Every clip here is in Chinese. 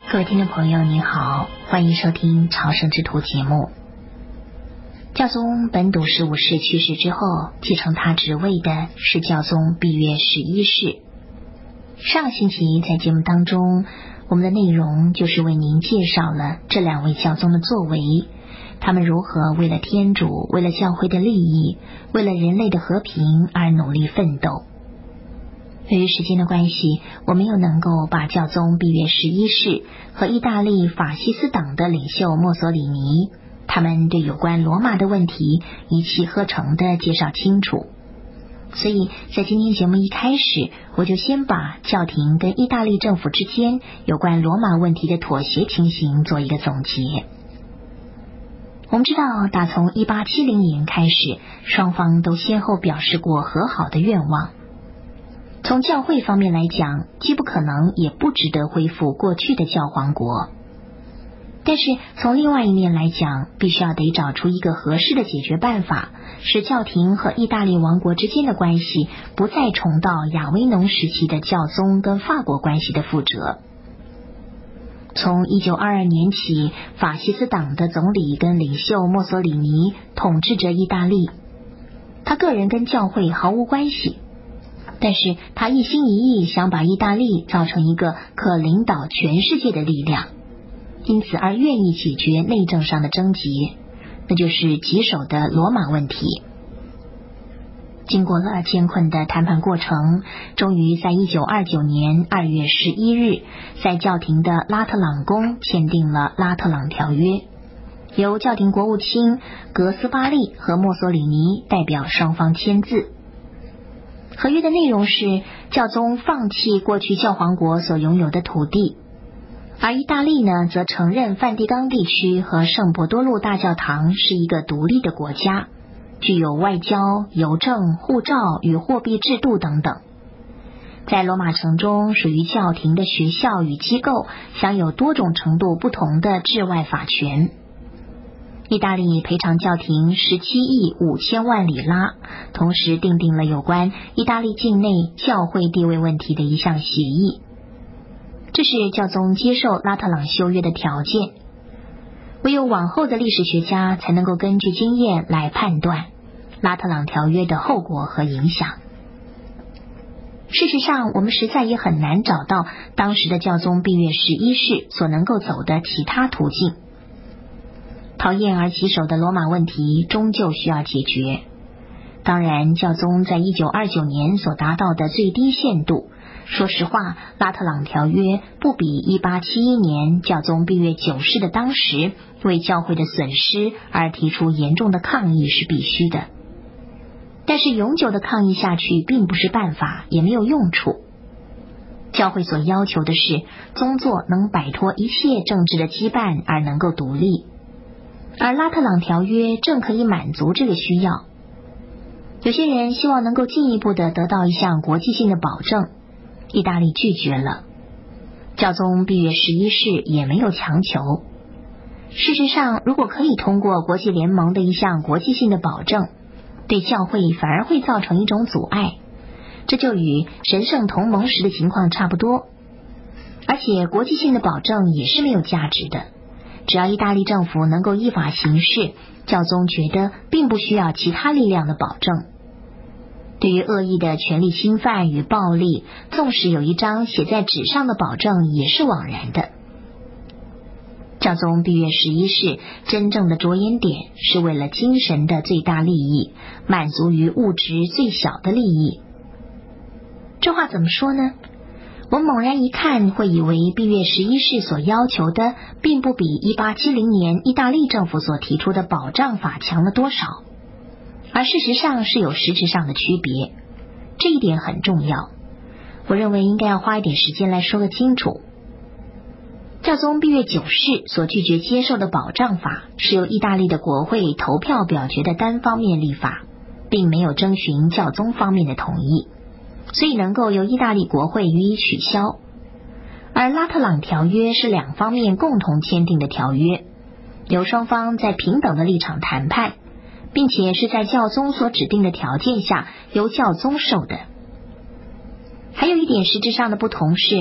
各位听众朋友您好，欢迎收听朝圣之途节目。教宗本笃十五世去世之后，继承他职位的是教宗庇约11世。上星期在节目当中，我们的内容就是为您介绍了这两位教宗的作为，他们如何为了天主、为了教会的利益、为了人类的和平而努力奋斗。由于时间的关系，我没有能够把教宗庇约11世和意大利法西斯党的领袖墨索里尼他们对有关罗马的问题一气呵成地介绍清楚，所以在今天节目一开始，我就先把教廷跟意大利政府之间有关罗马问题的妥协情形做一个总结。我们知道，打从1870年开始，双方都先后表示过和好的愿望。从教会方面来讲，既不可能也不值得恢复过去的教皇国。但是从另外一面来讲，必须要得找出一个合适的解决办法，使教廷和意大利王国之间的关系不再重蹈亚维农时期的教宗跟法国关系的覆辙。从1922年起，法西斯党的总理跟领袖墨索里尼统治着意大利，他个人跟教会毫无关系，但是他一心一意想把意大利造成一个可领导全世界的力量，因此而愿意解决内政上的症结，那就是棘手的罗马问题。经过了艰困的谈判过程，终于在1929年2月11日，在教廷的拉特朗宫签订了拉特朗条约，由教廷国务卿格斯巴利和墨索里尼代表双方签字。合约的内容是，教宗放弃过去教皇国所拥有的土地，而意大利呢，则承认梵蒂冈地区和圣伯多禄大教堂是一个独立的国家，具有外交、邮政、护照与货币制度等等。在罗马城中属于教廷的学校与机构享有多种程度不同的治外法权。意大利赔偿教廷17亿5千万里拉，同时订定了有关意大利境内教会地位问题的一项协议。这是教宗接受拉特朗修约的条件。唯有往后的历史学家才能够根据经验来判断拉特朗条约的后果和影响。事实上，我们实在也很难找到当时的教宗庇约11世所能够走的其他途径。讨厌而棘手的罗马问题终究需要解决。当然，教宗在1929年所达到的最低限度，说实话，拉特朗条约不比1871年教宗庇约9世的当时为教会的损失而提出严重的抗议是必须的。但是永久的抗议下去并不是办法，也没有用处。教会所要求的是，宗座能摆脱一切政治的羁绊而能够独立。而拉特朗条约正可以满足这个需要。有些人希望能够进一步的得到一项国际性的保证，意大利拒绝了。教宗庇约11世也没有强求。事实上，如果可以通过国际联盟的一项国际性的保证，对教会反而会造成一种阻碍，这就与神圣同盟时的情况差不多。而且国际性的保证也是没有价值的。只要意大利政府能够依法行事，教宗觉得并不需要其他力量的保证。对于恶意的权力侵犯与暴力，纵使有一张写在纸上的保证也是枉然的。教宗庇约11世真正的着眼点是为了精神的最大利益，满足于物质最小的利益。这话怎么说呢？我们猛然一看，会以为庇约11世所要求的并不比1870年意大利政府所提出的保障法强了多少，而事实上是有实质上的区别。这一点很重要，我认为应该要花一点时间来说个清楚。教宗庇约9世所拒绝接受的保障法是由意大利的国会投票表决的单方面立法，并没有征询教宗方面的同意，所以能够由意大利国会予以取消。而拉特朗条约是两方面共同签订的条约，由双方在平等的立场谈判，并且是在教宗所指定的条件下由教宗授的。还有一点实质上的不同是，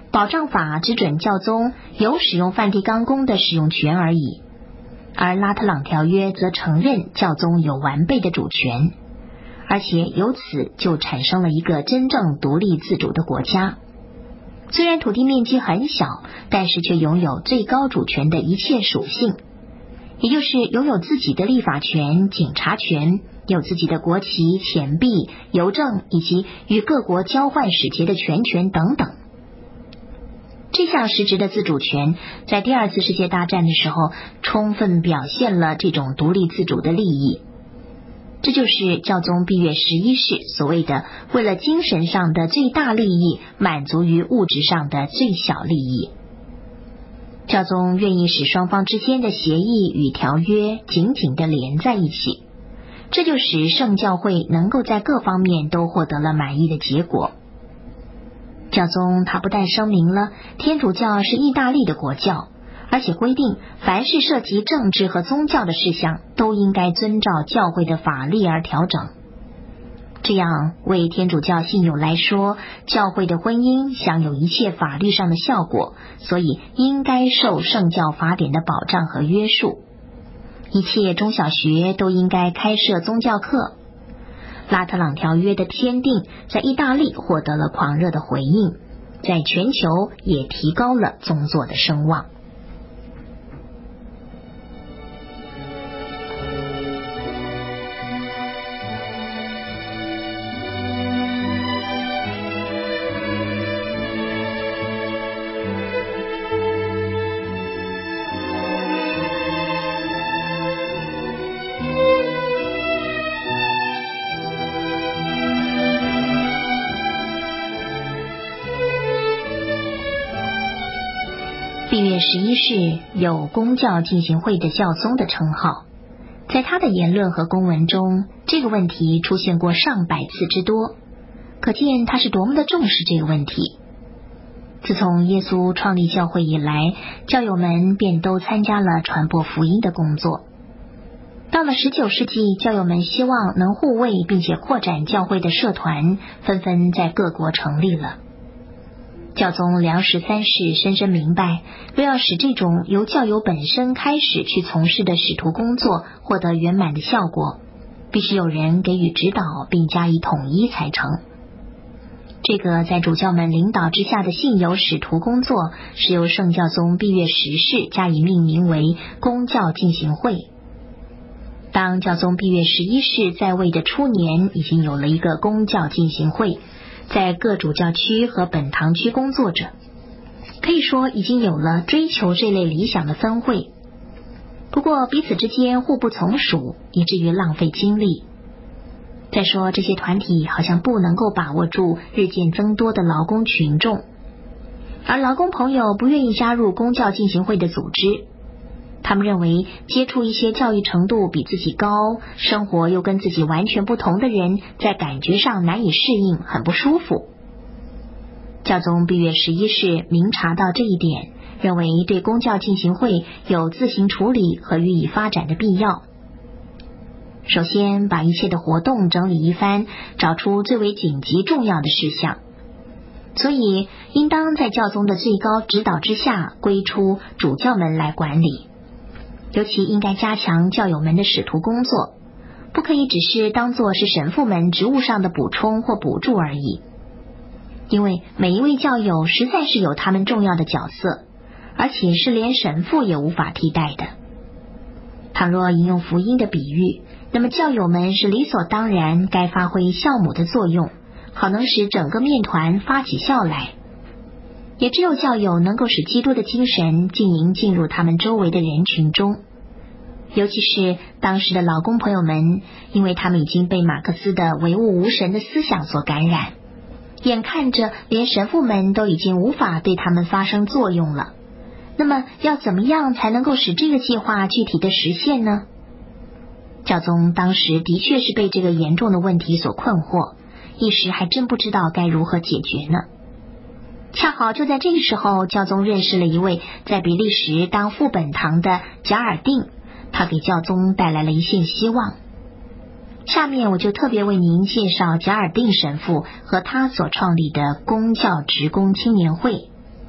保障法只准教宗有使用梵蒂冈宫的使用权而已，而拉特朗条约则承认教宗有完备的主权，而且由此就产生了一个真正独立自主的国家。虽然土地面积很小，但是却拥有最高主权的一切属性，也就是拥有自己的立法权、警察权，有自己的国旗、钱币、邮政以及与各国交换使节的全权等等。这项实质的自主权在第二次世界大战的时候充分表现了这种独立自主的利益。这就是教宗庇约11世所谓的为了精神上的最大利益满足于物质上的最小利益。教宗愿意使双方之间的协议与条约紧紧地连在一起，这就使圣教会能够在各方面都获得了满意的结果。教宗他不但声明了天主教是意大利的国教，而且规定凡是涉及政治和宗教的事项都应该遵照教会的法律而调整。这样为天主教信友来说，教会的婚姻享有一切法律上的效果，所以应该受圣教法典的保障和约束。一切中小学都应该开设宗教课。拉特朗条约的签订在意大利获得了狂热的回应，在全球也提高了宗座的声望。庇约11世有公教进行会的教宗的称号，在他的言论和公文中，这个问题出现过上百次之多，可见他是多么的重视这个问题。自从耶稣创立教会以来，教友们便都参加了传播福音的工作。到了19世纪，教友们希望能护卫并且扩展教会的社团，纷纷在各国成立了。教宗良13世深深明白，若要使这种由教友本身开始去从事的使徒工作获得圆满的效果，必须有人给予指导并加以统一才成。这个在主教们领导之下的信友使徒工作，是由圣教宗庇约10世加以命名为公教进行会。当教宗庇约11世在位的初年，已经有了一个公教进行会，在各主教区和本堂区工作着，可以说已经有了追求这类理想的分会。不过彼此之间互不从属，以至于浪费精力。再说这些团体好像不能够把握住日渐增多的劳工群众，而劳工朋友不愿意加入公教进行会的组织。他们认为接触一些教育程度比自己高，生活又跟自己完全不同的人，在感觉上难以适应，很不舒服。教宗庇约11世明察到这一点，认为对公教进行会有自行处理和予以发展的必要。首先把一切的活动整理一番，找出最为紧急重要的事项，所以应当在教宗的最高指导之下归出主教们来管理。尤其应该加强教友们的使徒工作，不可以只是当作是神父们职务上的补充或补助而已。因为每一位教友实在是有他们重要的角色，而且是连神父也无法替代的。倘若引用福音的比喻，那么教友们是理所当然该发挥酵母的作用，好能使整个面团发起酵来。也只有教友能够使基督的精神浸淫进入他们周围的人群中，尤其是当时的劳工朋友们，因为他们已经被马克思的唯物无神的思想所感染，眼看着连神父们都已经无法对他们发生作用了。那么要怎么样才能够使这个计划具体的实现呢？教宗当时的确是被这个严重的问题所困惑，一时还真不知道该如何解决呢。恰好就在这个时候，教宗认识了一位在比利时当副本堂的贾尔定，他给教宗带来了一线希望。下面我就特别为您介绍贾尔定神父和他所创立的公教职工青年会。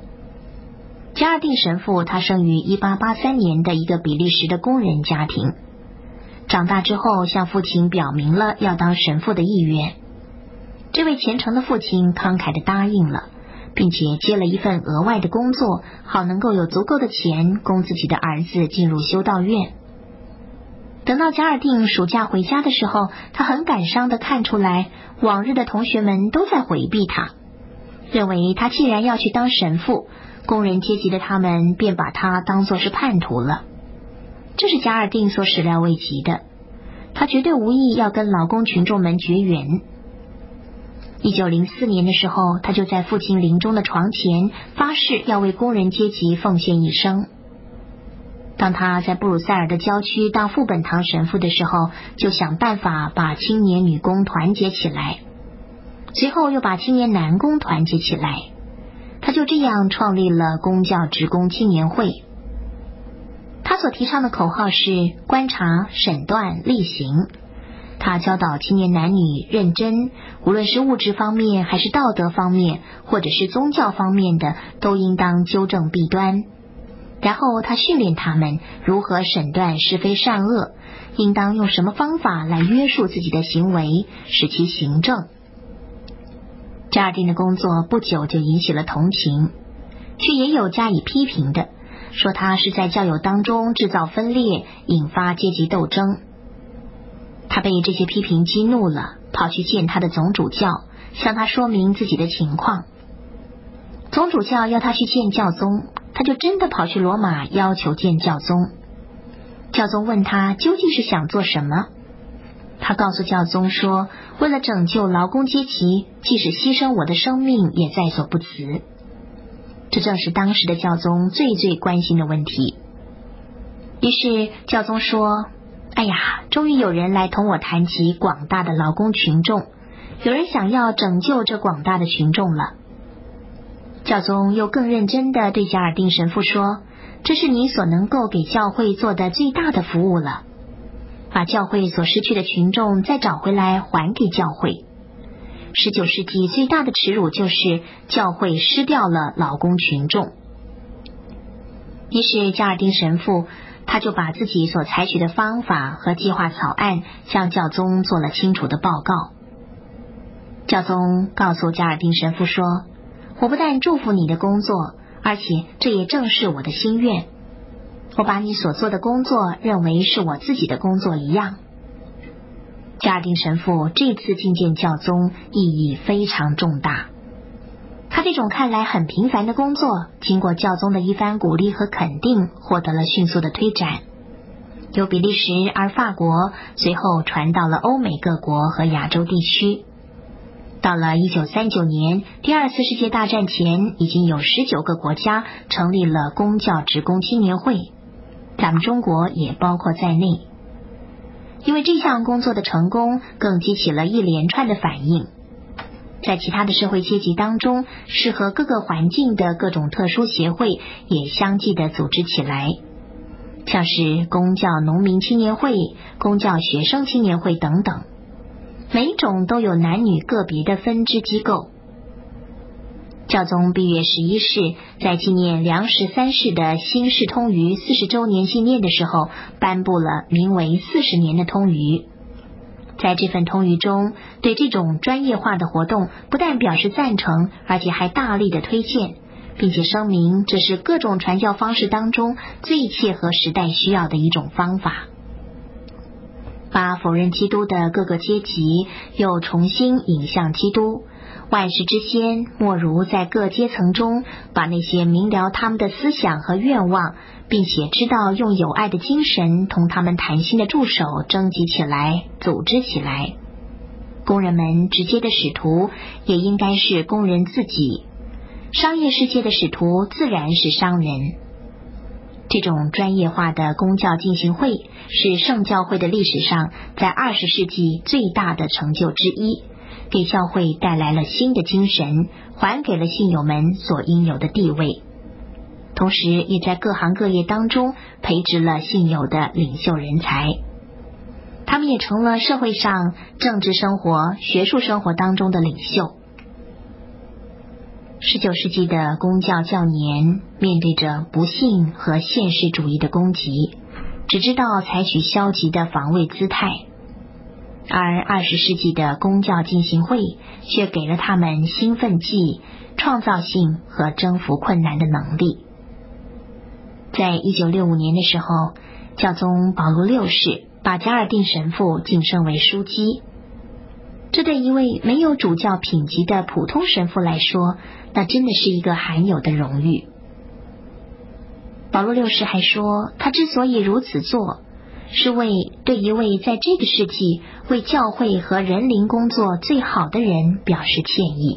加尔定神父他生于1883年的一个比利时的工人家庭，长大之后向父亲表明了要当神父的意愿。这位虔诚的父亲慷慨地答应了，并且接了一份额外的工作，好能够有足够的钱供自己的儿子进入修道院。等到加尔定暑假回家的时候，他很感伤地看出来，往日的同学们都在回避他，认为他既然要去当神父，工人阶级的他们便把他当作是叛徒了。这是加尔定所始料未及的，他绝对无意要跟劳工群众们绝缘。1904年的时候，他就在父亲临终的床前发誓要为工人阶级奉献一生。当他在布鲁塞尔的郊区当副本堂神父的时候，就想办法把青年女工团结起来，随后又把青年男工团结起来。他就这样创立了公教职工青年会。他所提倡的口号是观察、审断、力行。他教导青年男女认真，无论是物质方面还是道德方面，或者是宗教方面的，都应当纠正弊端。然后他训练他们如何审断是非善恶，应当用什么方法来约束自己的行为，使其行正。加尔定的工作不久就引起了同情，却也有加以批评的，说他是在教友当中制造分裂，引发阶级斗争。他被这些批评激怒了，跑去见他的总主教，向他说明自己的情况。总主教要他去见教宗，他就真的跑去罗马要求见教宗。教宗问他究竟是想做什么，他告诉教宗说，为了拯救劳工阶级，即使牺牲我的生命也在所不辞。这正是当时的教宗最关心的问题。于是教宗说，哎呀，终于有人来同我谈及广大的劳工群众，有人想要拯救这广大的群众了。教宗又更认真地对加尔定神父说，这是你所能够给教会做的最大的服务了，把教会所失去的群众再找回来还给教会。19世纪最大的耻辱就是教会失掉了劳工群众。于是加尔定神父他就把自己所采取的方法和计划草案向教宗做了清楚的报告。教宗告诉加尔定神父说，我不但祝福你的工作，而且这也正是我的心愿。我把你所做的工作认为是我自己的工作一样。加尔定神父这次觐见教宗意义非常重大。他这种看来很平凡的工作，经过教宗的一番鼓励和肯定，获得了迅速的推展。由比利时而法国，随后传到了欧美各国和亚洲地区。到了1939年，第二次世界大战前，已经有19个国家成立了公教职工青年会，咱们中国也包括在内。因为这项工作的成功，更激起了一连串的反应。在其他的社会阶级当中，适合各个环境的各种特殊协会也相继的组织起来，像是公教农民青年会、公教学生青年会等等，每一种都有男女个别的分支机构。教宗毕月11世在纪念梁13世的新世通谕40周年纪念的时候，颁布了名为40年的通谕。在这份通谕中，对这种专业化的活动不但表示赞成，而且还大力的推荐，并且声明这是各种传教方式当中最切合时代需要的一种方法。把否认基督的各个阶级又重新引向基督，万事之先莫如在各阶层中把那些明了他们的思想和愿望，并且知道用有爱的精神同他们谈心的助手征集起来，组织起来。工人们直接的使徒也应该是工人自己，商业世界的使徒自然是商人。这种专业化的公教进行会是圣教会的历史上在20世纪最大的成就之一，给教会带来了新的精神，还给了信友们所应有的地位，同时也在各行各业当中培植了信友的领袖人才。他们也成了社会上政治生活、学术生活当中的领袖。 19世纪的公教教年面对着不幸和现实主义的攻击，只知道采取消极的防卫姿态，而20世纪的公教进行会却给了他们兴奋剂、创造性和征服困难的能力。在1965年的时候，教宗保禄六世把加尔定神父晋升为枢机，这对一位没有主教品级的普通神父来说，那真的是一个罕有的荣誉。保禄六世还说，他之所以如此做，是为对一位在这个世纪为教会和人灵工作最好的人表示歉意。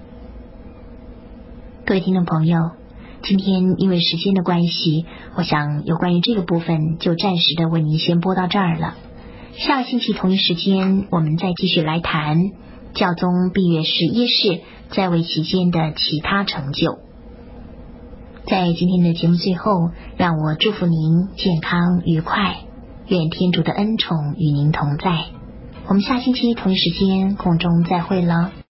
各位听众朋友，今天因为时间的关系，我想有关于这个部分就暂时的为您先播到这儿了。下个星期同一时间，我们再继续来谈教宗庇约11世在位期间的其他成就。在今天的节目最后，让我祝福您健康愉快，愿天主的恩宠与您同在。我们下星期同一时间空中再会了。